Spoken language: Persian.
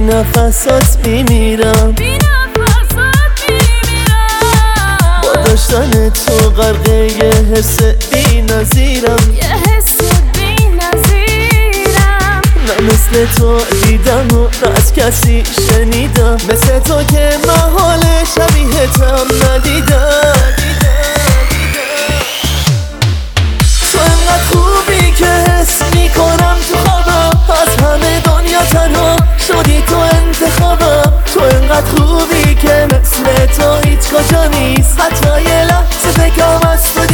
نفسات میمیرم، با داشتن تو غرقه یه حس بی نظیرم، نه مثل تو دیدم و نه از کسی شنیدم، مثل تو که محال شبیهتم ندیدم. تو انقدر خوبی که حس میکنم تو خوابم، از همه دنیا تنها شدی تو انتخابم. تو انقدر خوبی که مثل تو هیچ کجا نیست، حتی یه لحظه فکرم از تو